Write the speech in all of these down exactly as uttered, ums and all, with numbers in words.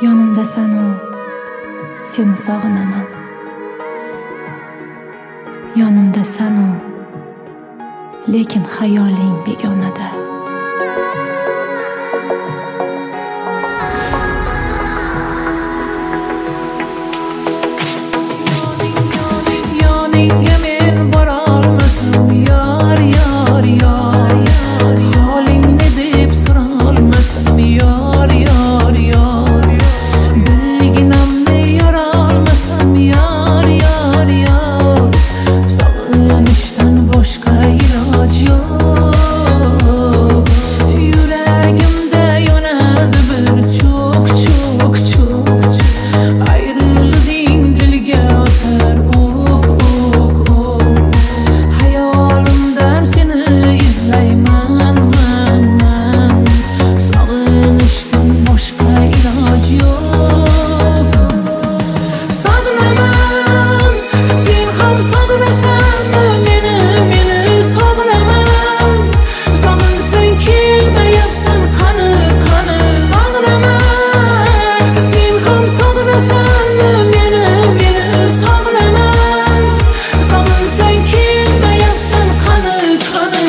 Yonimdasan-u, seni sog'inaman. Yonimdasan-u, lekin xayoling begonada. Yoningga men bora olmasam, yor, yor, yor, yor. Holingni deb so'rolmasam, yor, yor, yor. Bilginamni yora olmasam, yor, yor, yor. Sog'inishdan boshqa iloj yo'q. Yuragimda yonadi bir cho'k, cho'k, cho'k. Ayrilding dilga o'tar o'q, o'q, o'q. Hayolimdan seni izlayman, man, man. Sog'inishdan boshqa iloj yo'q. Sog'inaman, sen ham sog'inasanmi meni, meni sog'inaman. Sog'insang kelmayapsan qani, qani. Sog'inaman, sen ham sog'inasanmi meni, meni sog'inaman. Sog'insang kelmayapsan qani, qani.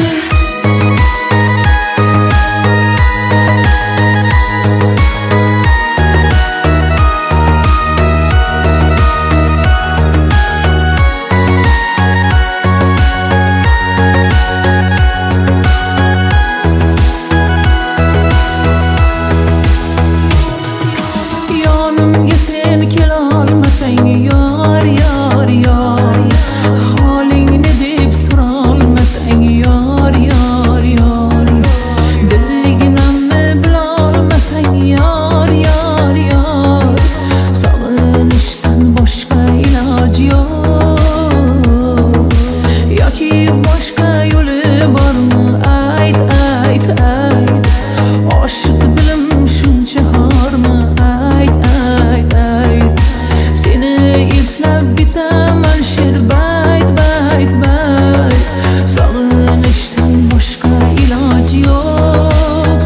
Yonimga sen kela olmasang, yor, yor, yor. Holingni deb so'rolmasang, yor, yor, yor. Bilginamni bilolmasang, yor, yor, yor. Sog'inishdan boshqa iloj yo'q. Yoki boshqa yo'li bormi? Ayt, ayt, ayt. Oshiq dilim shuncha xormi? Ayt, ayt, ayt. Seni eslab bitaman she'r bayt, bayt, bayt. Sog'inishdan boshqa iloj yo'q.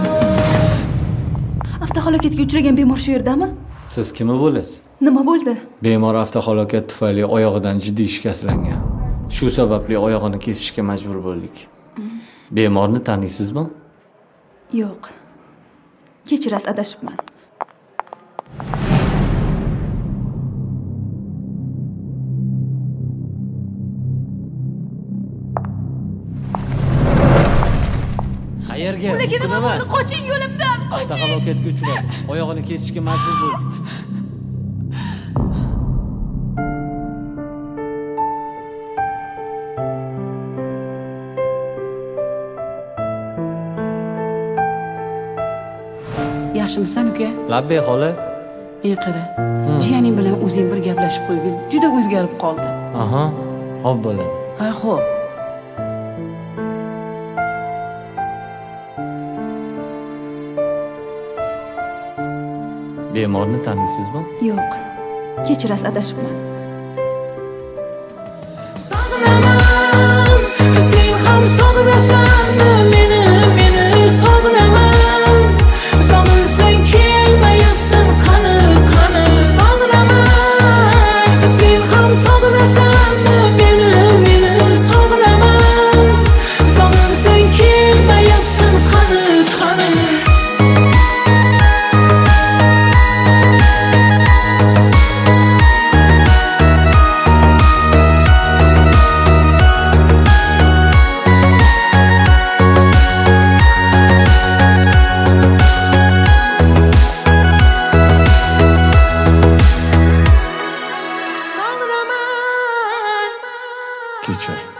Avtohalokatga uchragan bemor shu yerdami? Siz kimi bo'lasiz? Nima bo'ldi? Bemor avtohalokat tufayli oyog'idan jiddiy shikastlangan. Shu sababli oyog'ini kesishga majbur bo'ldik. Bemorni taniysizmi? Yo'q. Kechirasiz, adashibman. Qayerga? Lekin nima bo'ldi? Qoching yo'limdan, qoching. Avtohalokatga uchrab, oyog'ini kesishga majbur bo'ldik. Yaxshimisan uka? Labbay xola. Ey qara, jiyaning bilan o'zing bir gaplashib qo'ygin. Juda o'zgarib qoldi. Aha, xo'p bo'ladi. Ha, xo'p. Bemorni taniysizmi? Yo'q. Kechirasiz, adashibman. Sog'inaman, sen ham sog'inasanmi meni, meni sog'inaman. Sog'insang kelmayapsan qani, qani. Sog'inaman, sen ham sog'inasanmi meni, meni sog'inaman. Sog'insang kelmayapsan qani, qani. Kechir.